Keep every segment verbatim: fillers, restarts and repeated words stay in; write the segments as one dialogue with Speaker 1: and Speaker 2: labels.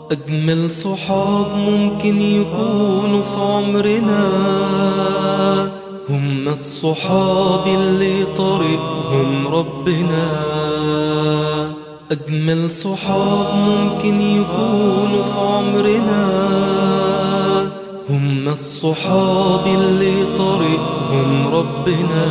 Speaker 1: أجمل صحاب ممكن يكونوا في عمرنا هم الصحاب اللي طريقهم ربنا. أجمل صحاب ممكن يكونوا في عمرنا هم الصحاب اللي طريقهم ربنا.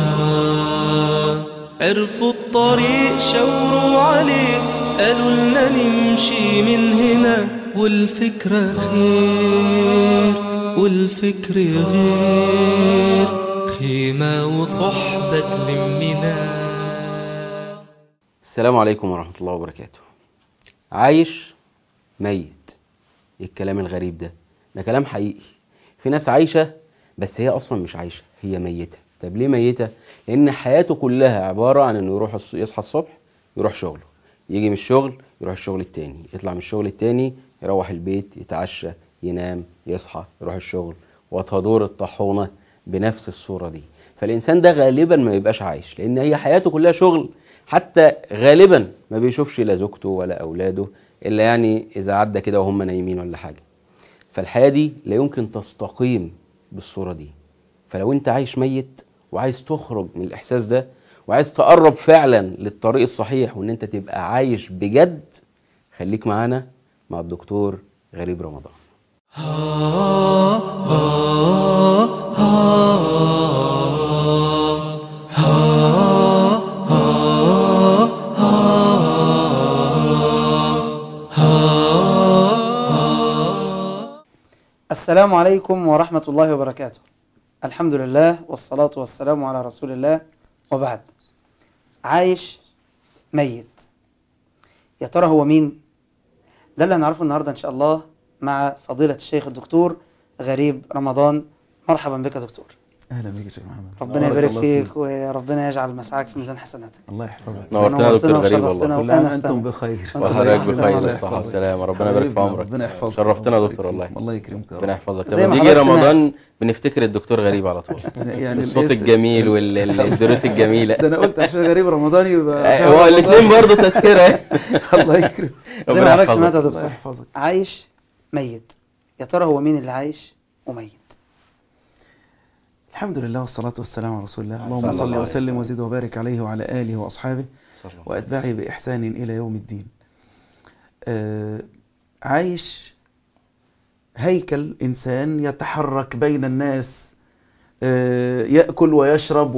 Speaker 1: عرفوا الطريق شاوروا عليه قالوا لنا نمشي من هنا، والفكرة خير والفكر غير، خيمة وصحبة تلمنا.
Speaker 2: السلام عليكم ورحمة الله وبركاته. عايش ميت، ايه الكلام الغريب ده؟ ده كلام حقيقي. في ناس عايشة بس هي اصلا مش عايشة، هي ميتة. طب ليه ميتة؟ لان حياته كلها عبارة عن انه يروح يصحى الصبح يروح شغله، يجي من الشغل يروح الشغل التاني، يطلع من الشغل التاني يروح البيت يتعشى ينام يصحى يروح الشغل، وتدور الطاحونة بنفس الصورة دي. فالإنسان ده غالبا ما بيبقاش عايش، لأن هي حياته كلها شغل. حتى غالبا ما بيشوفش لا زوجته ولا أولاده إلا يعني إذا عدى كده وهم نايمين ولا حاجة. فالحياة دي لا يمكن تستقيم بالصورة دي. فلو أنت عايش ميت وعايز تخرج من الإحساس ده وعايز تقرب فعلا للطريق الصحيح وان انت تبقى عايش بجد، خليك معانا مع الدكتور غريب رمضان.
Speaker 3: السلام عليكم ورحمة الله وبركاته. الحمد لله والصلاة والسلام على رسول الله، وبعد. عايش ميت، يا ترى هو مين؟ ده اللي هنعرفه النهاردة إن شاء الله مع فضيلة الشيخ الدكتور غريب رمضان. مرحبا بك يا دكتور.
Speaker 4: اهلا بك يا شيخ محمد.
Speaker 3: ربنا يبارك فيك وربنا يجعل مسعاك في ميزان حسناتك.
Speaker 4: الله يحفظك.
Speaker 2: نورتنا يا دكتور غريب والله.
Speaker 4: كل عام وانتم بخير.
Speaker 2: وحضرتك بخير والصحة والسلامة. ربنا يبارك في عمرك.
Speaker 4: ربنا يحفظك.
Speaker 2: شرفتنا يا دكتور والله.
Speaker 4: الله يكرمك.
Speaker 2: ربنا يحفظك. لما تيجي رمضان بنفتكر الدكتور غريب على طول.
Speaker 4: يعني
Speaker 2: الصوت الجميل والدروس الجميلة.
Speaker 4: ده انا قلت عشان غريب رمضان يبقى
Speaker 2: هو الاثنين برضه تذكرة.
Speaker 4: الله يكرمك.
Speaker 3: زي ما حضرتك سمعت يا دكتور.
Speaker 4: يحفظك.
Speaker 3: عايش ميت، يا ترى هو مين اللي عايش وميت؟
Speaker 4: الحمد لله والصلاة والسلام على رسول الله. اللهم صل وسلم وزد وبارك عليه وعلى آله وأصحابه وأتباعه بإحسان إلى يوم الدين. آه عايش هيكل إنسان يتحرك بين الناس، آه يأكل ويشرب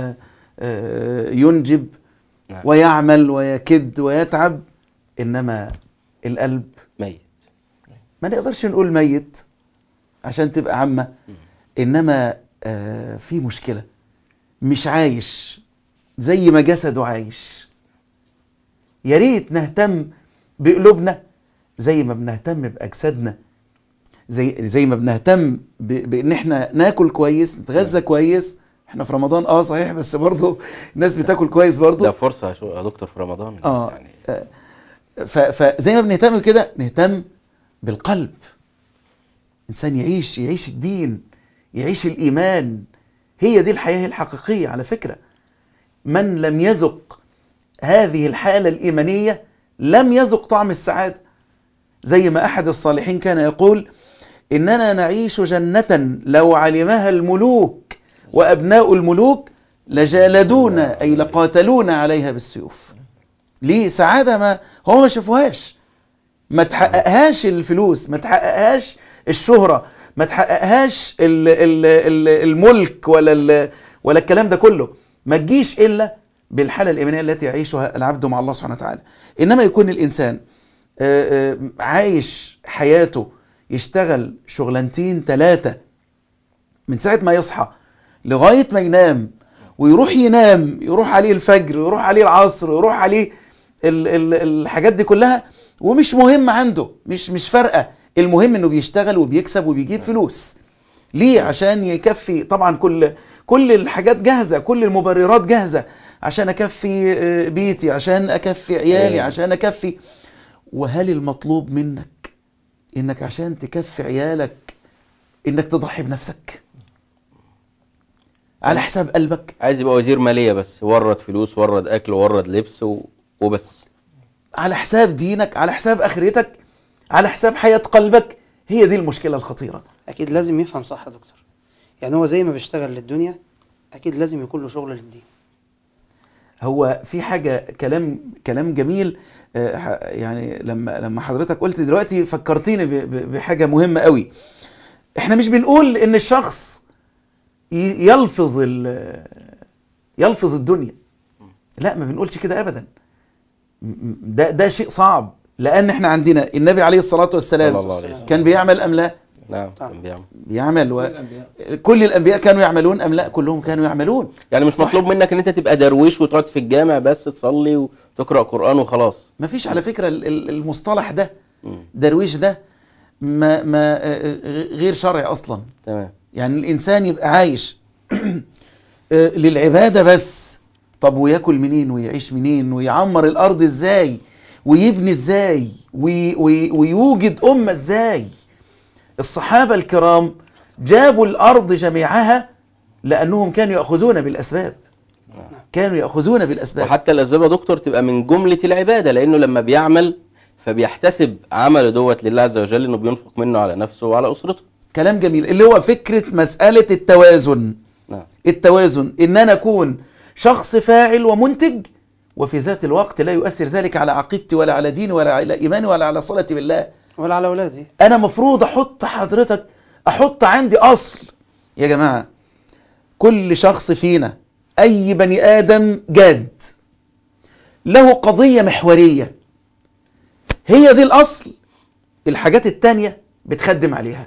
Speaker 4: وينجب ويعمل ويكد ويتعب، إنما القلب
Speaker 2: ميت.
Speaker 4: ما نقدرش نقول ميت عشان تبقى عامة، إنما آه في مشكلة، مش عايش زي ما جسده عايش. يا ريت نهتم بقلوبنا زي ما بنهتم بأجسادنا، زي زي ما بنهتم بان احنا ناكل كويس نتغذى كويس. احنا في رمضان اه صحيح، بس برضه الناس بتاكل كويس برضه.
Speaker 2: ده فرصة يا دكتور في رمضان.
Speaker 4: اه يعني فزي ما بنهتم كده نهتم بالقلب. انسان يعيش يعيش الدين، يعيش الإيمان. هي دي الحياة الحقيقية على فكرة. من لم يذق هذه الحالة الإيمانية لم يذق طعم السعادة. زي ما أحد الصالحين كان يقول: إننا نعيش جنة لو علمها الملوك وأبناء الملوك لجالدونا، أي لقاتلونا عليها بالسيوف. ليه؟ سعادة ما هو ما شافوهاش، ما تحققهاش الفلوس، ما تحققهاش الشهرة، ما تحققهاش ال ال ال الملك ولا ال ولا الكلام ده كله. ما تجيش إلا بالحالة الإيمانية التي يعيشها العبد مع الله سبحانه وتعالى. إنما يكون الإنسان عايش حياته يشتغل شغلانتين ثلاثة من ساعة ما يصحى لغاية ما ينام، ويروح ينام يروح عليه الفجر ويروح عليه العصر ويروح عليه ال ال الحاجات دي كلها، ومش مهم عنده، مش مش فارقة. المهم انه بيشتغل وبيكسب وبيجيب فلوس. ليه؟ عشان يكفي. طبعا كل كل الحاجات جاهزة، كل المبررات جاهزة عشان اكفي بيتي، عشان اكفي عيالي، عشان اكفي. وهل المطلوب منك انك عشان تكفي عيالك انك تضحي بنفسك على حساب قلبك؟
Speaker 2: عايز يبقى وزير مالية بس، ورد فلوس ورد اكل ورد لبس وبس.
Speaker 4: على حساب دينك، على حساب اخرتك، على حساب حياة قلبك، هي دي المشكلة الخطيرة.
Speaker 3: اكيد لازم يفهم صح يا دكتور، يعني هو زي ما بيشتغل للدنيا اكيد لازم يكون له شغل للدين.
Speaker 4: هو في حاجة كلام كلام جميل، يعني لما لما حضرتك قلت دلوقتي فكرتيني بحاجة مهمة قوي. احنا مش بنقول ان الشخص يلفظ يلفظ الدنيا، لا ما بنقولش كده ابدا. ده ده شيء صعب، لان احنا عندنا النبي عليه الصلاة والسلام كان بيعمل ام لا؟
Speaker 2: نعم كان بيعمل
Speaker 4: بيعمل و... كل الانبياء كانوا يعملون ام لا؟ كلهم كانوا يعملون.
Speaker 2: يعني مش
Speaker 4: صح.
Speaker 2: مطلوب منك ان انت تبقى درويش وتقعد في الجامع بس تصلي وتقرأ قرآن وخلاص.
Speaker 4: مفيش على فكرة المصطلح ده درويش ده ما ما غير شرعي اصلا.
Speaker 2: تمام.
Speaker 4: يعني الانسان يبقى عايش للعبادة بس. طب وياكل منين ويعيش منين ويعمر الارض ازاي ويبني ازاي وي وي ويوجد امة ازاي؟ الصحابة الكرام جابوا الارض جميعها لانهم كانوا يأخذون بالاسباب، كانوا يأخذون بالاسباب.
Speaker 2: وحتى الاسباب يا دكتور تبقى من جملة العبادة، لانه لما بيعمل فبيحتسب عمل دوت لله عز وجل، انه بينفق منه على نفسه وعلى اسرته.
Speaker 4: كلام جميل، اللي هو فكرة مسألة التوازن.
Speaker 2: نعم.
Speaker 4: التوازن ان انا اكون شخص فاعل ومنتج، وفي ذات الوقت لا يؤثر ذلك على عقيدتي ولا على ديني ولا على ايماني ولا على صلتي بالله
Speaker 3: ولا على اولادي.
Speaker 4: انا مفروض احط حضرتك احط عندي اصل. يا جماعة كل شخص فينا، اي بني ادم جاد له قضية محورية، هي دي الاصل، الحاجات التانية بتخدم عليها.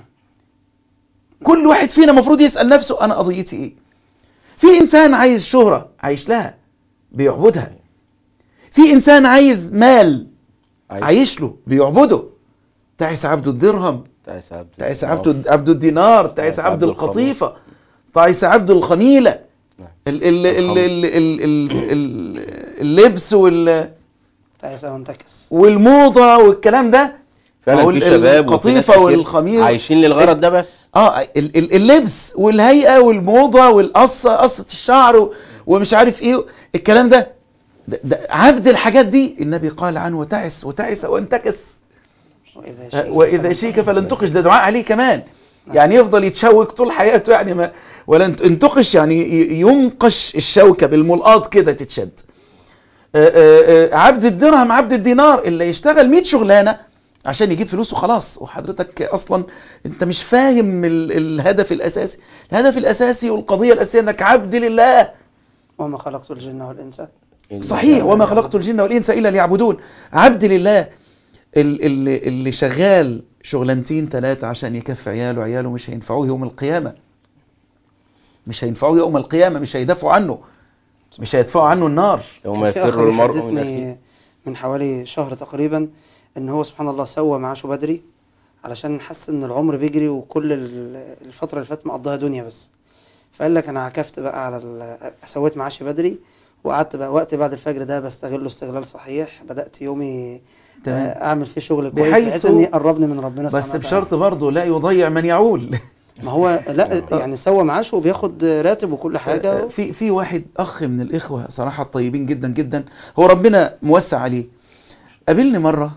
Speaker 4: كل واحد فينا مفروض يسأل نفسه انا قضيتي ايه. في انسان عايز شهرة عايش لها بيعبدها، في انسان عايز مال عايش له بيعبده. تعس عبد الدرهم،
Speaker 2: تعس عبد
Speaker 4: تعس عبد عبد الدينار، تعس عبد القطيفة، تعس عبد الخميلة. ال ال ال ال ال ال اللبس وال
Speaker 3: تعس وانتكس
Speaker 4: والموضة والكلام ده.
Speaker 2: فعلا في شباب
Speaker 4: القطيفة والخميلة
Speaker 2: عايشين للغرض ده بس.
Speaker 4: اه اللبس والهيئة والموضة والقصة، قصة الشعر ومش عارف ايه الكلام ده, ده, ده عبد الحاجات دي. النبي قال عنه وتعس وتعس وانتكس وإذا شيك فلن تقش. ده دعاء عليه كمان، يعني يفضل يتشوك طول حياته، يعني ما ولا انتقش، يعني ينقش الشوكة بالملقاط كده تتشد. آآ آآ عبد الدرهم عبد الدينار اللي يشتغل مية شغلانة عشان يجيب فلوس وخلاص، وحضرتك اصلا انت مش فاهم ال الهدف الاساسي. الهدف الاساسي والقضية الاساسية انك عبد لله.
Speaker 3: وما خلقت الجن والانس.
Speaker 4: صحيح، وما خلقت الجن والانس الا ليعبدون. عبد لله اللي, اللي شغال شغلانتين ثلاثة عشان يكفي عياله، عياله مش هينفعوه يوم القيامة، مش هينفعوه يوم القيامة، مش هيدافعوا عنه، مش هيدفعوا عنه النار.
Speaker 2: يوم يفر المرء من أخيه.
Speaker 3: من حوالي شهر تقريبا ان هو سبحان الله سوى معاشه بدري علشان حس ان العمر بيجري وكل الفترة اللي فاتت مقضاها دنيا بس. فقال لك انا عكفت بقى على سويت معاشي بدري، وقعدت بقى وقت بعد الفجر ده بستغله استغلال صحيح. بدأت يومي تمام. اعمل فيه شغل كويس بحيث ان يقربني من ربنا سبحانه
Speaker 4: وتعالى، بس بشرط برضه لا يضيع من يعول.
Speaker 3: ما هو لا يعني سوى معاشه وبياخد راتب وكل حاجة.
Speaker 4: في في واحد اخ من الاخوة صراحة طيبين جدا جدا، هو ربنا موسع عليه. قابلني مرة،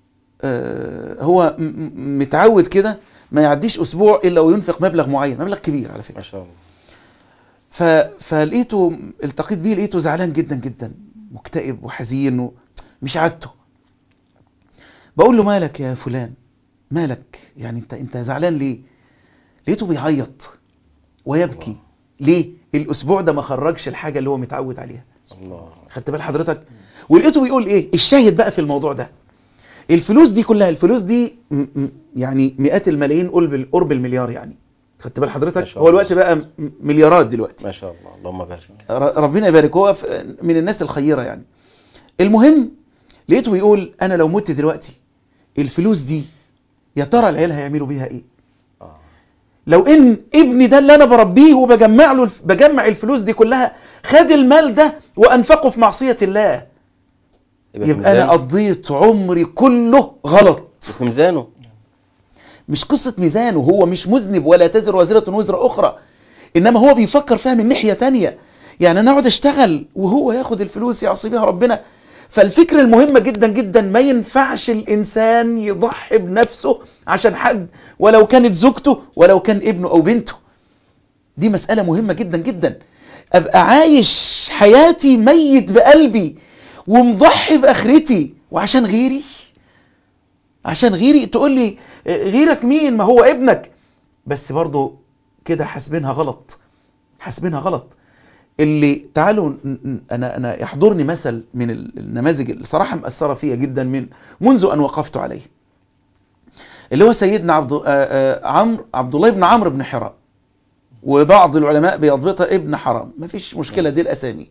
Speaker 4: هو متعود كده ما يعديش اسبوع الا وينفق مبلغ معين، مبلغ كبير على فكرة ما شاء الله. ف... فلقيته التقيت بيه لقيته زعلان جدا جدا، مكتئب وحزين ومش عادته. بقول له مالك يا فلان، مالك يعني انت انت زعلان ليه؟ لقيته بيعيط ويبكي. ليه؟ الاسبوع ده ما خرجش الحاجة اللي هو متعود عليها. الله. خدت بال حضرتك؟ ولقيته بيقول ايه الشاهد بقى في الموضوع ده، الفلوس دي كلها، الفلوس دي يعني مئات الملايين قرب قرب المليار، يعني خدت بال حضرتك؟ هو الوقت بقى مليارات دلوقتي
Speaker 2: ما شاء الله، اللهم بارك.
Speaker 4: ربنا يبارك. هو من الناس الخيرة يعني. المهم لقيته بيقول انا لو مت دلوقتي الفلوس دي يا ترى العيال هيعملوا بيها ايه؟ آه. لو ان ابني ده اللي انا بربيه وبجمع له بجمع الفلوس دي كلها خد المال ده وانفقه في معصية الله، يبقى, يبقى انا قضيت عمري كله غلط.
Speaker 2: في ميزانه،
Speaker 4: مش قصة ميزانه، هو مش مذنب ولا تزر وزرة وزر اخرى، انما هو بيفكر فيها من ناحية تانية. يعني انا اقعد اشتغل وهو ياخد الفلوس يعصي بيها ربنا، فالفكرة المهمة جدا جدا، ما ينفعش الإنسان يضحي بنفسه عشان حد، ولو كانت زوجته ولو كان ابنه أو بنته. دي مسألة مهمة جدا جدا. أبقى عايش حياتي ميت بقلبي ومضحي بآخرتي وعشان غيري، عشان غيري. تقول لي غيرك مين؟ ما هو ابنك. بس برضو كده حاسبينها غلط، حاسبينها غلط. اللي تعالوا أنا أنا يحضرني مثل من النماذج اللي صراحة مأثرة فيها جدا من منذ أن وقفت عليه، اللي هو سيدنا عبد عمرو عبد الله بن عمرو بن حرام، وبعض العلماء بيضبطها ابن حرام، ما فيش مشكلة، دي الأسامي.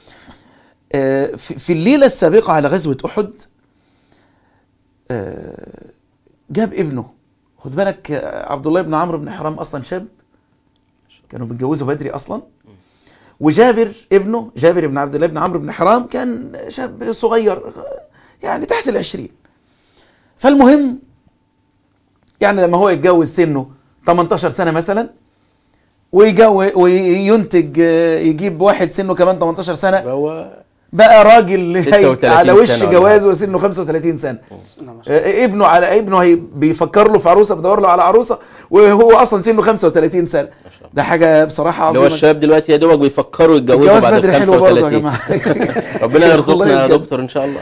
Speaker 4: في الليلة السابقة على غزوة أحد جاب ابنه. خد بالك عبد الله بن عمرو بن حرام أصلا شاب، كانوا بيتجوزوا بدري أصلا. وجابر ابنه جابر بن عبد الله بن عمرو بن حرام كان شاب صغير يعني تحت العشرين. فالمهم يعني لما هو يتجوز سنه ثمانية عشر سنة مثلا، ويجوز وينتج يجيب واحد سنه كمان ثمانية عشر سنة، بقى راجل على وش جوازه وسنه خمسة وثلاثين سنة. ابنه على ابنه هي بيفكر له في عروسه، بيدور له على عروسه وهو اصلا سنه خمسة وثلاثين سنة. ده حاجه بصراحه عظيمه.
Speaker 2: اللي هو الشباب دلوقتي يا دوبك بيفكروا يتجوزوا بعد
Speaker 4: بدري
Speaker 2: خمسة وثلاثين. ربنا يرزقنا يا دكتور ان شاء الله.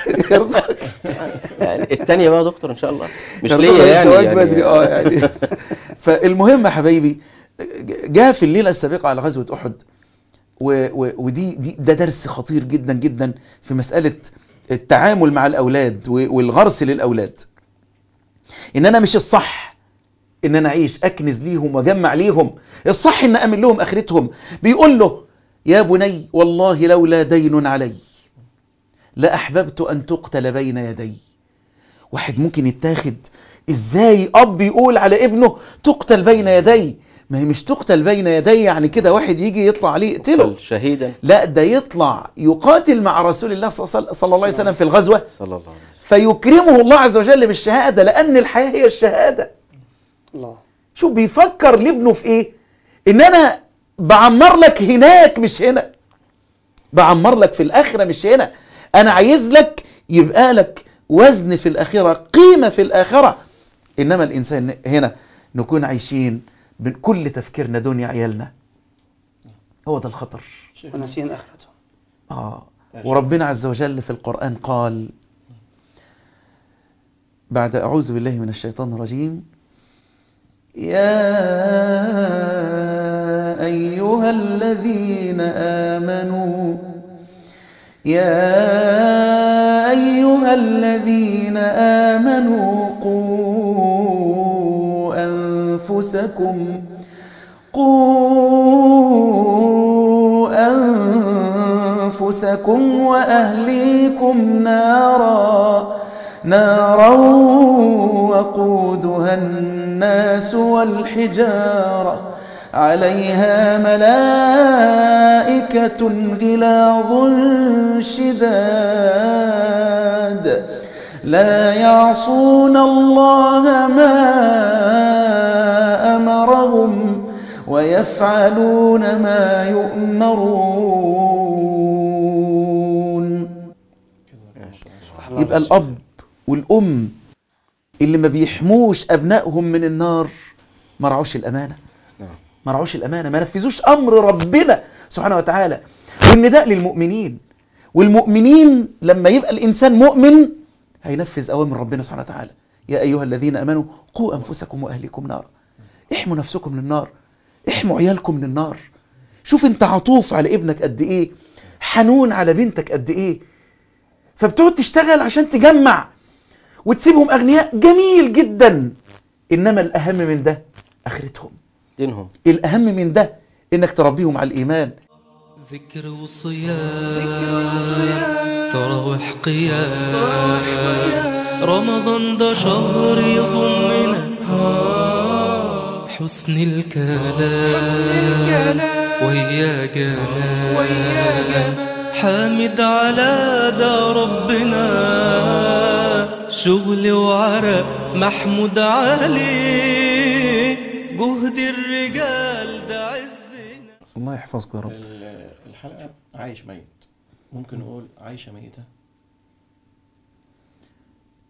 Speaker 2: يعني الثانيه بقى يا دكتور ان شاء الله، مش ليا يعني, يعني
Speaker 4: بدري اه يعني. فالمهم يا حبايبي، جاء في الليله السابقه على غزوه احد، ودي دي ده درس خطير جدا جدا في مسألة التعامل مع الأولاد والغرس للأولاد. إن أنا مش الصح إن أنا أعيش أكنز ليهم وأجمع ليهم، الصح إن أمن لهم آخرتهم. بيقول له يا بني والله لولا دين علي لأحببت أن تقتل بين يدي. واحد ممكن يتاخد إزاي أب يقول على ابنه تقتل بين يدي؟ ما هي مش تقتل بين يدي يعني كده واحد يجي يطلع عليه يقتله
Speaker 2: شهيدا،
Speaker 4: لا، ده يطلع يقاتل مع رسول الله صلى الله عليه وسلم في الغزوة،
Speaker 2: صلى الله عليه وسلم،
Speaker 4: فيكرمه الله عز وجل بالشهادة، لأن الحياة هي الشهادة.
Speaker 3: الله.
Speaker 4: شوف بيفكر لابنه في ايه؟ ان انا بعمر لك هناك مش هنا، بعمر لك في الآخرة مش هنا. انا عايز لك يبقى لك وزن في الآخرة، قيمة في الآخرة. انما الانسان هنا نكون عايشين بكل تفكيرنا دنيا عيالنا، هو ده الخطر،
Speaker 3: ونسين آخرته.
Speaker 4: آه. وربنا عز وجل في القرآن قال بعد أعوذ بالله من الشيطان الرجيم: يا أيها الذين آمنوا يا أيها الذين آمنوا قوا أنفسكم قوا أنفسكم وأهليكم نارا نارا وقودها الناس والحجارة عليها ملائكة غلاظ شداد لا يعصون الله ما أمرهم ويفعلون ما يؤمرون. يبقى الأب والأم اللي ما بيحموش أبنائهم من النار ما رعوش الأمانة، ما رعوش الأمانة، ما نفذوش أمر ربنا سبحانه وتعالى. والنداء للمؤمنين، والمؤمنين لما يبقى الإنسان مؤمن هينفذ أوامر ربنا سبحانه وتعالى. يا أيها الذين أمنوا قوا أنفسكم وأهليكم نار. احموا نفسكم من النار، احموا عيالكم من النار. شوف انت عطوف على ابنك قد ايه، حنون على بنتك قد ايه، فبتقعد تشتغل عشان تجمع وتسيبهم أغنياء، جميل جدا. إنما الأهم من ده آخرتهم،
Speaker 2: دينهم.
Speaker 4: الأهم من ده إنك تربيهم على الإيمان.
Speaker 1: ذكر وصيام تراوح قيام رمضان ده شهر يضمنا حسن الكلام ويا جمال حامد على ده ربنا شغل وعرق محمود عليه جهد الرجال ده عزنا.
Speaker 4: الله يحفظكم يا رب.
Speaker 5: الحلقة عايش ميت، ممكن نقول عايشة ميتة.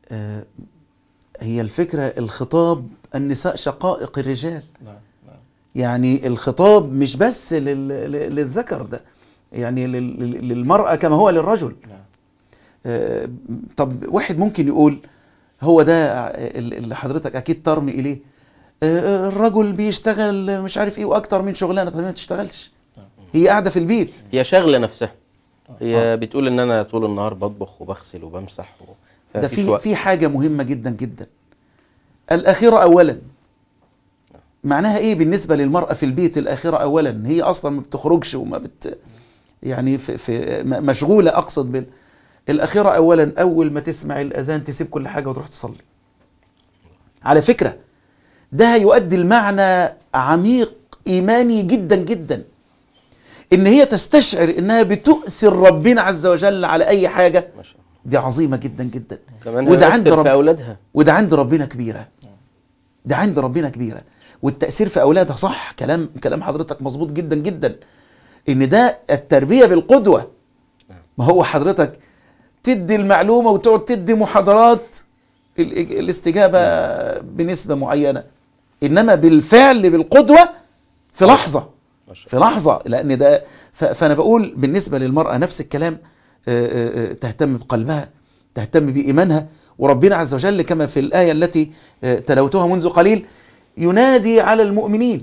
Speaker 4: آه، هي الفكرة الخطاب النساء شقائق الرجال.
Speaker 5: نعم نعم.
Speaker 4: يعني الخطاب مش بس لل- لل- للذكر ده، يعني لل- لل- للمرأة كما هو للرجل.
Speaker 5: نعم.
Speaker 4: آه، طب واحد ممكن يقول هو ده اللي حضرتك أكيد ترمي إليه، آه، الرجل بيشتغل مش عارف إيه وأكتر من شغلانة. طب ما بتشتغلش، هي قاعدة في البيت.
Speaker 2: هي شاغله نفسها، هي
Speaker 4: آه.
Speaker 2: بتقول ان انا طول النهار بطبخ وبغسل وبمسح و...
Speaker 4: ده
Speaker 2: فمفيش
Speaker 4: في
Speaker 2: وقت.
Speaker 4: في حاجة مهمة جدا جدا، الآخرة أولا. معناها إيه بالنسبة للمرأة في البيت؟ الآخرة أولا، هي أصلا ما بتخرجش وما بت يعني في في م- مشغولة، أقصد بال الآخرة أولا. أول ما تسمع الأذان تسيب كل حاجة وتروح تصلي. على فكرة ده هيؤدي المعنى عميق إيماني جدا جدا، إن هي تستشعر إنها بتؤثر ربنا عز وجل على أي حاجة.
Speaker 2: ما شاء الله.
Speaker 4: دي عظيمة جدا جدا.
Speaker 2: كمان
Speaker 4: وده
Speaker 2: هي
Speaker 4: عند
Speaker 2: بتؤثر
Speaker 4: رب-
Speaker 2: في اولادها.
Speaker 4: وده عند ربنا كبيرة، ده عند ربنا كبيرة. والتأثير في أولادها صح، كلام كلام حضرتك مظبوط جدا جدا، إن ده التربية بالقدوة. ما هو حضرتك تدي المعلومة وتقعد تدي محاضرات، ال- الاستجابة بنسبة معينة، إنما بالفعل بالقدوة في لحظة،
Speaker 2: ما شاء
Speaker 4: في لحظة. لأن ده ف- فأنا بقول بالنسبة للمرأة نفس الكلام، آه، آه، آه، تهتم بقلبها، تهتم بإيمانها. وربنا عز وجل كما في الآية التي آه، تلوتها منذ قليل ينادي على المؤمنين.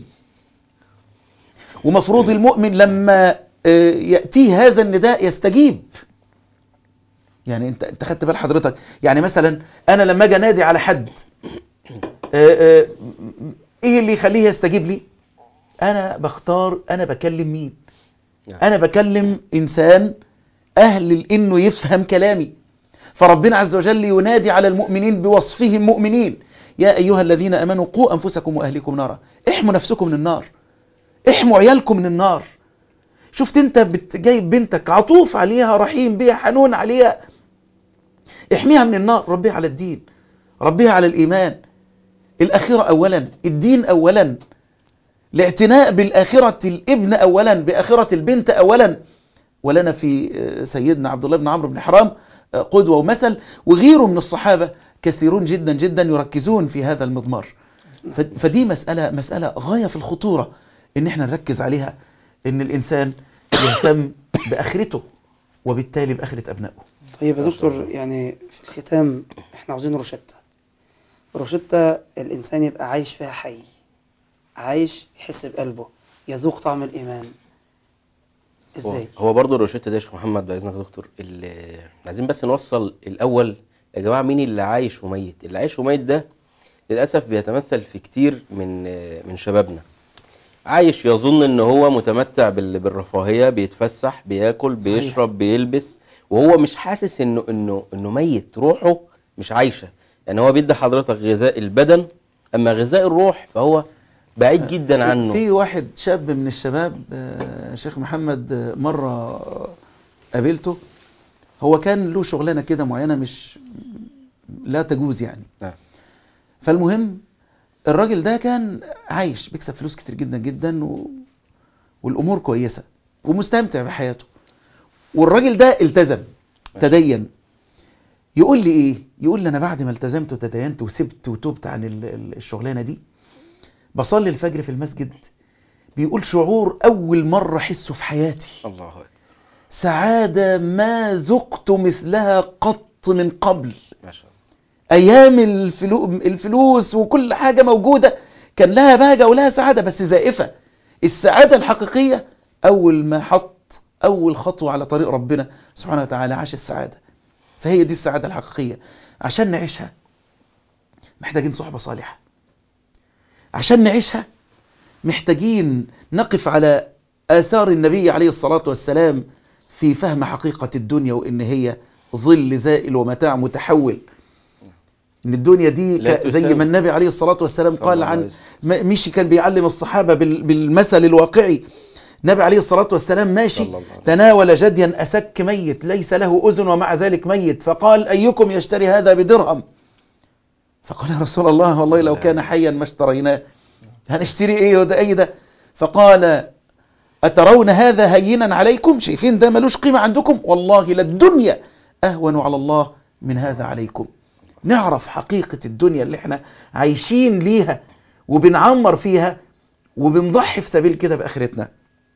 Speaker 4: ومفروض المؤمن لما آه، يأتيه هذا النداء يستجيب. يعني انت انت خدت بال حضرتك؟ يعني مثلا انا لما اجي انادي على حد، آه، آه، ايه اللي يخليه يستجيب لي؟ انا بختار انا بكلم مين.
Speaker 2: نعم.
Speaker 4: انا بكلم انسان اهل انه يفهم كلامي. فربنا عز وجل ينادي على المؤمنين بوصفهم مؤمنين: يا ايها الذين امنوا قوا انفسكم واهليكم نارا. احموا نفسكم من النار، احموا عيالكم من النار. شفت انت بت- جايب بنتك عطوف عليها، رحيم بيها، حنون عليها، احميها من النار. ربيها على الدين، ربيها على الإيمان. الآخرة أولا، الدين أولا، الاعتناء بالآخرة الابن أولا، بآخرة البنت أولا. ولنا في سيدنا عبد الله بن عمرو بن حرام قدوة ومثل، وغيره من الصحابة كثيرون جدا جدا يركزون في هذا المضمار. ف- فدي مسألة مسألة غاية في الخطورة إن احنا نركز عليها، إن الإنسان يهتم بآخرته وبالتالي بآخرة أبنائه.
Speaker 3: طيب يا دكتور، يعني في الختام احنا عاوزين روشتة. روشتة الإنسان يبقى عايش فيها حي، عايش يحس بقلبه، يذوق طعم الإيمان.
Speaker 2: هو,
Speaker 3: ازاي؟
Speaker 2: هو برضه الروشته دي يا شيخ محمد باذنك يا دكتور، اللي عايزين بس نوصل الاول يا جماعه مين اللي عايش وميت. اللي عايش وميت ده للاسف بيتمثل في كتير من من شبابنا. عايش يظن ان هو متمتع بال- بالرفاهيه، بيتفسح، بياكل، بيشرب، بيلبس، وهو مش حاسس انه انه انه ميت، روحه مش عايشه. يعني هو بيدي حضرتك غذاء البدن، اما غذاء الروح فهو بعيد جدا عنه.
Speaker 4: في واحد شاب من الشباب، آه، شيخ محمد، آه، مرة قابلته. هو كان له شغلانة كده معينة مش لا تجوز يعني.
Speaker 2: نعم.
Speaker 4: فالمهم الراجل ده كان عايش بيكسب فلوس كتير جدا جدا و... والأمور كويسة ومستمتع بحياته. والراجل ده التزم، تدين. يقول لي ايه؟ يقول لي انا بعد ما التزمت وتدينت وسبت وتوبت عن ال- ال- الشغلانة دي، بصلي الفجر في المسجد. بيقول شعور أول مرة أحسه في حياتي،
Speaker 2: الله أكبر.
Speaker 4: سعادة ما ذقت مثلها قط من قبل.
Speaker 2: ما شاء الله.
Speaker 4: أيام الفلو... الفلوس وكل حاجة موجودة كان لها بهجة ولها سعادة بس زائفة. السعادة الحقيقية أول ما حط أول خطوة على طريق ربنا سبحانه وتعالى عاش السعادة. فهي دي السعادة الحقيقية. عشان نعيشها محتاجين صحبة صالحة. عشان نعيشها محتاجين نقف على آثار النبي عليه الصلاة والسلام في فهم حقيقة الدنيا، وإن هي ظل زائل ومتاع متحول. إن الدنيا دي
Speaker 2: لا
Speaker 4: ك- زي
Speaker 2: تساوي.
Speaker 4: ما النبي عليه الصلاة والسلام
Speaker 2: صلى
Speaker 4: قال
Speaker 2: الله
Speaker 4: عن
Speaker 2: عليه
Speaker 4: م- مشي كان بيعلم الصحابة بال- بالمثل الواقعي. النبي عليه الصلاة والسلام ماشي
Speaker 2: صلى الله عليه وسلم.
Speaker 4: تناول جديا أسك ميت ليس له أذن ومع ذلك ميت، فقال أيكم يشتري هذا بدرهم؟ فقال يا رسول الله والله لو كان حيا ما اشتريناه. هنشتري ايه وده ايه ده؟ فقال أترون هذا هينا عليكم؟ شايفين ده ملوش قيمة عندكم؟ والله للدنيا أهون على الله من هذا عليكم. نعرف حقيقة الدنيا اللي احنا عايشين ليها وبنعمر فيها وبنضحي في سبيل كده بآخرتنا.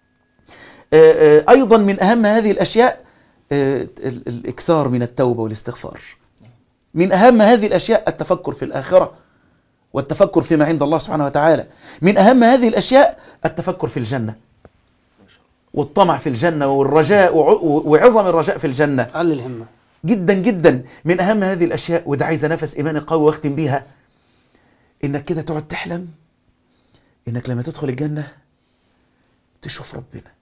Speaker 4: أيضا من أهم هذه الأشياء الإكثار من التوبة والاستغفار. من أهم هذه الأشياء التفكر في الآخرة والتفكر فيما عند الله سبحانه وتعالى. من أهم هذه الأشياء التفكر في الجنة والطمع في الجنة والرجاء وعظم الرجاء في الجنة.
Speaker 3: على الهمة
Speaker 4: جدا جدا. من أهم هذه الأشياء وده عايزة نفس إيماني قوي واختم بيها، إنك كده تقعد تحلم إنك لما تدخل الجنة تشوف ربنا،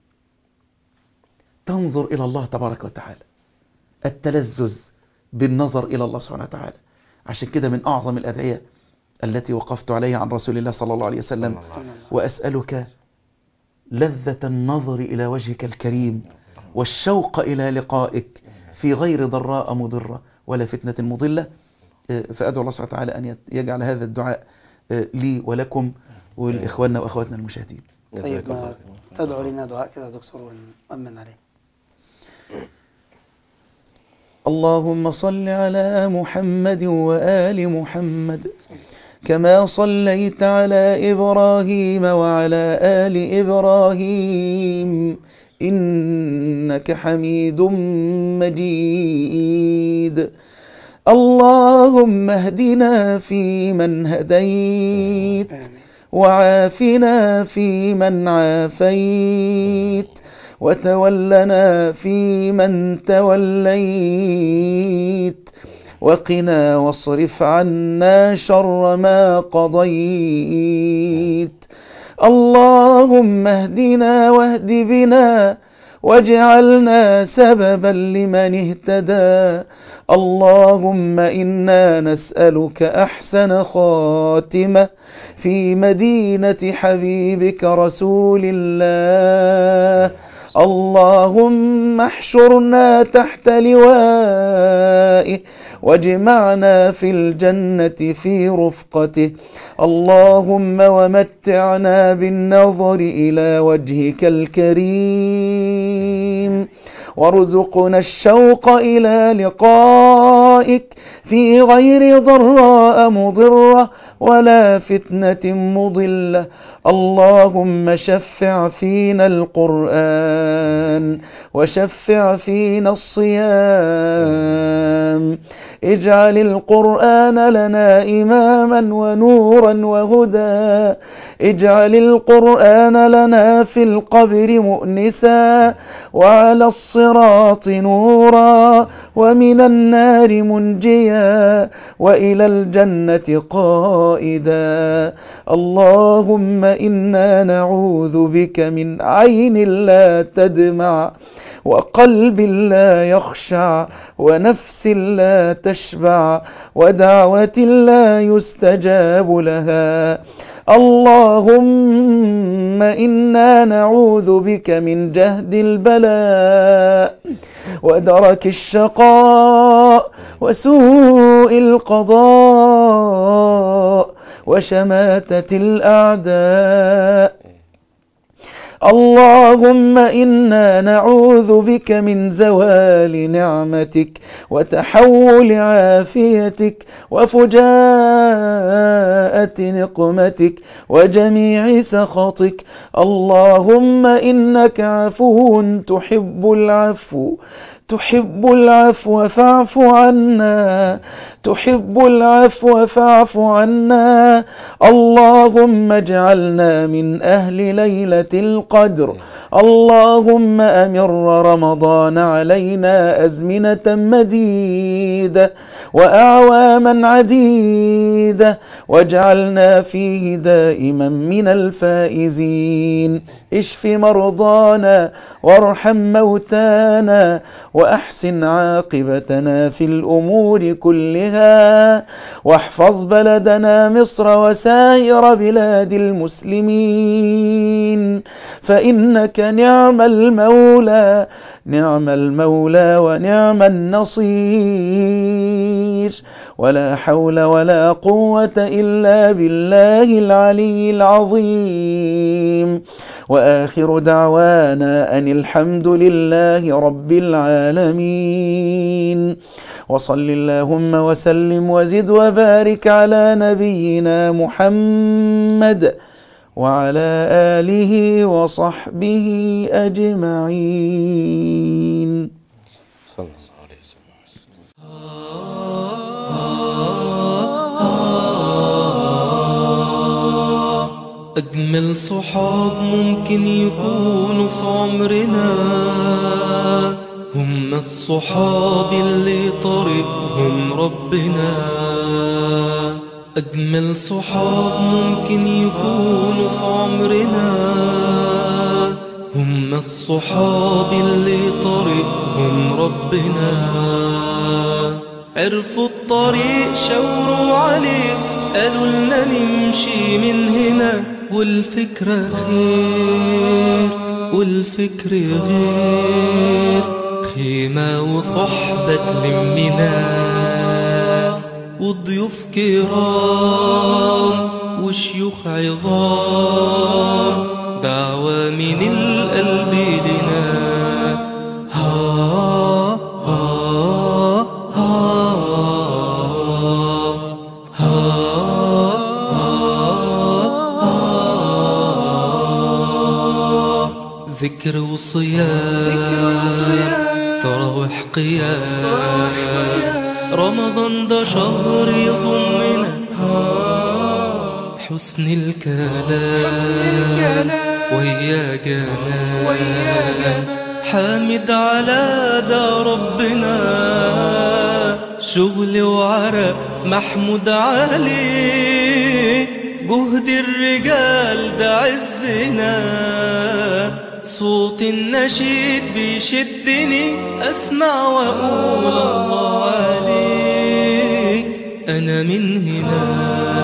Speaker 4: تنظر إلى الله تبارك وتعالى، التلذذ بالنظر إلى الله سبحانه وتعالى. عشان كده من أعظم الأدعية التي وقفت عليها عن رسول الله صلى الله عليه وسلم: وأسألك لذة النظر إلى وجهك الكريم والشوق إلى لقائك في غير ضراء مضرة ولا فتنة مضلة. فأدعو الله سبحانه وتعالى أن يجعل هذا الدعاء لي ولكم ولإخواننا وأخواتنا المشاهدين.
Speaker 3: طيب ما تدعو لنا دعاء كده دكتور ونؤمن عليه.
Speaker 4: اللهم صل على محمد وآل محمد كما صليت على إبراهيم وعلى آل إبراهيم إنك حميد مجيد. اللهم اهدنا فيمن هديت وعافنا فيمن عافيت وتولنا فيمن توليت وقنا واصرف عنا شر ما قضيت. اللهم اهدنا واهد بنا واجعلنا سببا لمن اهتدى. اللهم إنا نسألك أحسن خاتمة في مدينة حبيبك رسول الله. اللهم احشرنا تحت لوائه واجمعنا في الجنة في رفقته. اللهم ومتعنا بالنظر إلى وجهك الكريم وارزقنا الشوق إلى لقائك في غير ضراء مضرة ولا فتنة مضلة. اللهم شفع فينا القرآن وشفع فينا الصيام. اجعل القرآن لنا إماما ونورا وهدى. اجعل القرآن لنا في القبر مؤنسا وعلى الصراط نورا ومن النار منجيا وإلى الجنة قائدا. اللهم إنا نعوذ بك من عين لا تدمع وقلب لا يخشع ونفس لا تشبع ودعوة لا يستجاب لها. اللهم إنا نعوذ بك من جهد البلاء ودرك الشقاء وسوء القضاء وشماتة الأعداء. اللهم إنا نعوذ بك من زوال نعمتك وتحول عافيتك وفجاءة نقمتك وجميع سخطك. اللهم إنك عفو تحب العفو تحب العفو فاعف عنا تحب العفو فاعف عنا. اللهم اجعلنا من أهل ليلة القدر. اللهم أمر رمضان علينا أزمنة مديدة وأعواما عديدة واجعلنا فيه دائما من الفائزين. اشف مرضانا وارحم موتانا وأحسن عاقبتنا في الأمور كلها واحفظ بلدنا مصر وسائر بلاد المسلمين فإنك نعم المولى نعم المولى ونعم النصير. ولا حول ولا قوة إلا بالله العلي العظيم. وآخر دعوانا أن الحمد لله رب العالمين. وصل اللهم وسلم وزد وبارك على نبينا محمد وعلى آله وصحبه أجمعين.
Speaker 2: صلى الله عليه وسلم.
Speaker 1: أجمل صحاب ممكن يكونوا في عمرنا هم الصحاب اللي طريقهم ربنا. أجمل صحاب ممكن يكونوا في عمرنا هم الصحاب اللي طريقهم ربنا. عرفوا الطريق شاوروا عليه قالوا لنا نمشي من هنا والفكرة خير والفكر غير. خيمة وصحبة تلمنا وضيوف كرام وشيوخ عظام دعوة من القلب لنا. ها ها ها ها ذكر وصيام تراوح قيام رمضان ده شهر يضمنا. حسن الكلام ويا جمال حامد على ده ربنا. شغل وعرق محمود عليه جهد الرجال ده عزنا. صوت النشيد بيشدني أسمع وأقول الله عليك أنا من هنا.